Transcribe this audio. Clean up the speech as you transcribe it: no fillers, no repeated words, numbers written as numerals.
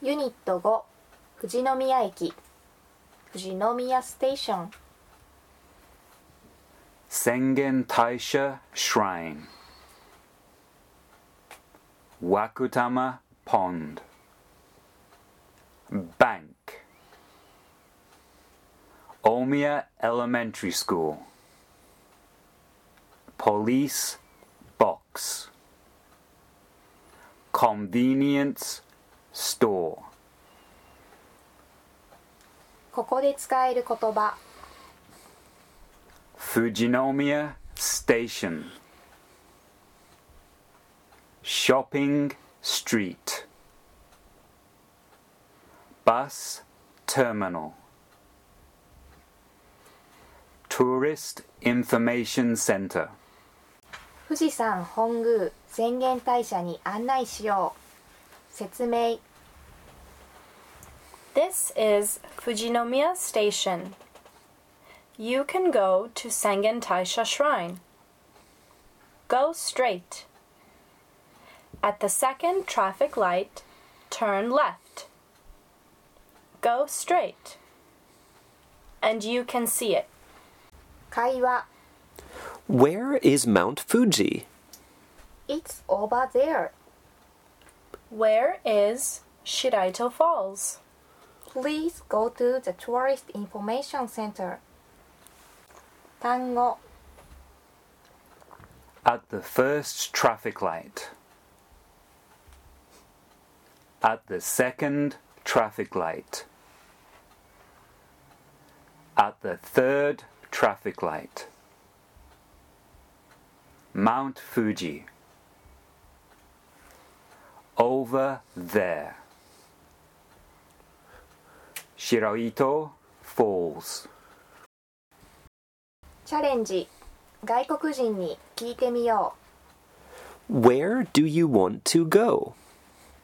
ユニット5富士宮駅富士宮ステーション Sengen Taisha Shrine, Wakutama Pond, Bank, Omiya Elementary School, Police Box, Convenience Store. ここで使える言葉 Fujinomiya Station, Shopping Street, Bus Terminal, Tourist Information Center. 富士山本宮浅間大社に案内しよう説明 This is Fujinomiya Station. You can go to Sengen Taisha Shrine. Go straight. At the second traffic light, turn left. Go straight. And you can see it. 会話 Where is Mount Fuji? It's over there. Where is Shiraito Falls? Please go to the Tourist Information Center. 単語 At the first traffic light. At the second traffic light. At the third traffic light. Mount Fuji. Over there. Shiraito Falls. チャレンジ外国人に聞いてみよ Where do you want to go?